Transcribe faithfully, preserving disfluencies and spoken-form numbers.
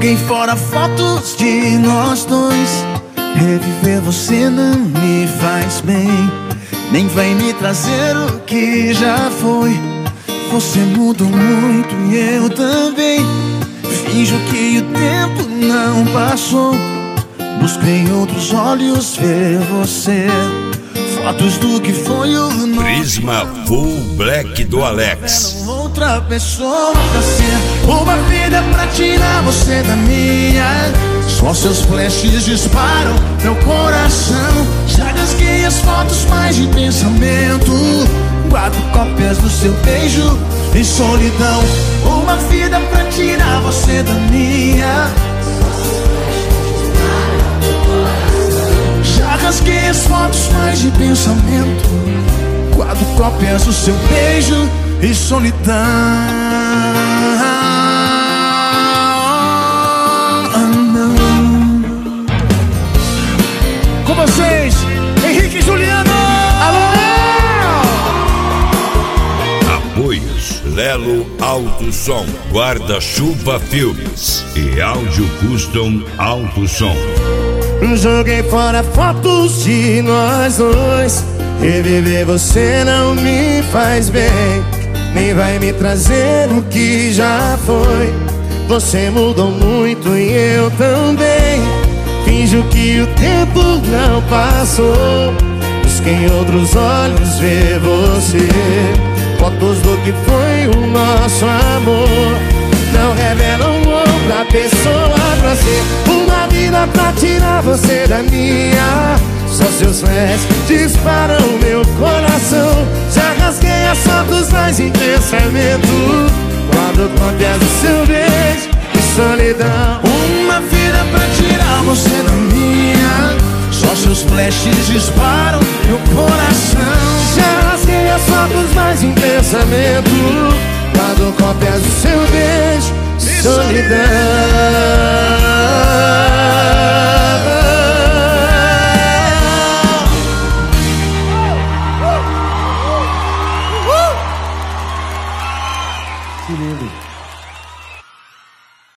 Joguei fora fotos de nós dois. Reviver você não me faz bem, nem vai me trazer o que já foi. Você mudou muito e eu também. Finjo que o tempo não passou. Busquei outros olhos ver você. Fotos do que foi o nosso Prisma Full Black do Alex. Quero outra pessoa pra ser uma vida pra tirar você da minha. Só seus flashes disparam meu coração. Já rasguei as fotos mais de pensamento. Quatro cópias do seu beijo e solidão. Uma vida pra tirar você da minha. Já rasguei as fotos mais de pensamento. Quatro cópias do seu beijo e solidão. Com vocês, Henrique e Juliano. Alô! Apoios Lelo Alto Som, Guarda-Chuva Filmes e Áudio Custom Alto Som. Joguei fora fotos de nós dois. Reviver você não me faz bem, nem vai me trazer o que já foi. Você mudou muito e eu também. Finjo que o tempo não passou. Busquei outros olhos ver você. Fotos do que foi o nosso amor não revelam outra pessoa pra ser uma vida pra tirar você da minha. Só seus flashes disparam meu coração. Já rasguei as fotos mais em pensamento. Quatro cópias do seu beijo e solidão. Uma vida pra tirar você da minha. Só seus flashes disparam meu coração. Já rasguei as fotos mais em pensamento. Quatro cópias do seu beijo e solidão.